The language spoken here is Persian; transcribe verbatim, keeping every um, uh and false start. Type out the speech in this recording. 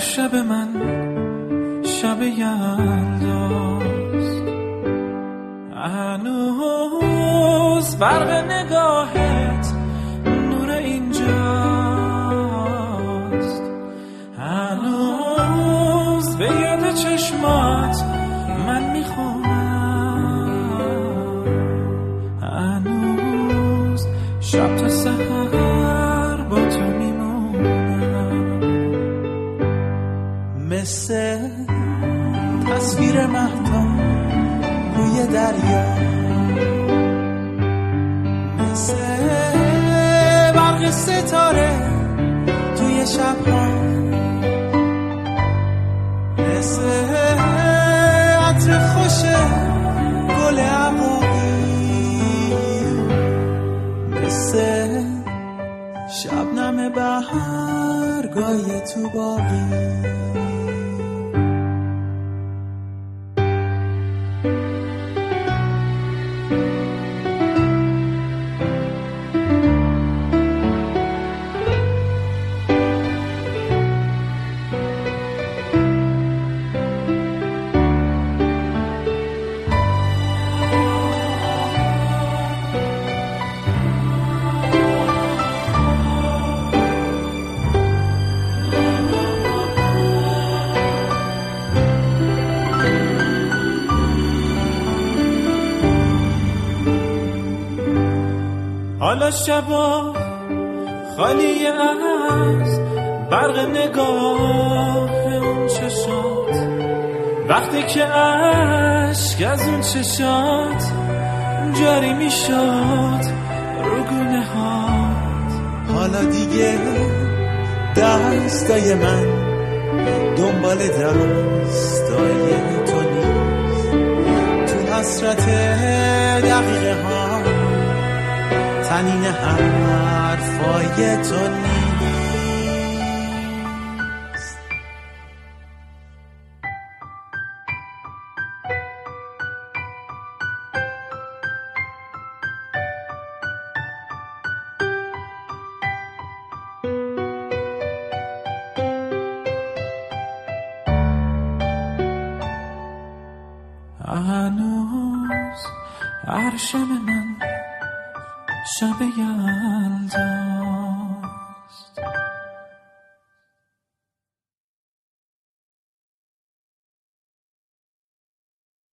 شب من شب یلداست، هنوز برق نگاهت نور اینجاست، هنوز به یاد چشمات من میخونم، هنوز شب تا سحر با تو میمونم، مثل تصویر مهتاب روی دریا، مثل برق ستاره توی شبها، مثل عطر خوش گل عقاقی، مثل شبنم بهرگای تو باغی. حالا شبا خالی از برق نگاه اون چشات، وقتی که عشق از اون چشات جاری میشد رو گونه هات، حالا دیگه دستای من دنبال دستای تو نیست، تو حسرت دقیقه ها تنین حرفای تو نیست. هنوز هر شب من شب یلدا.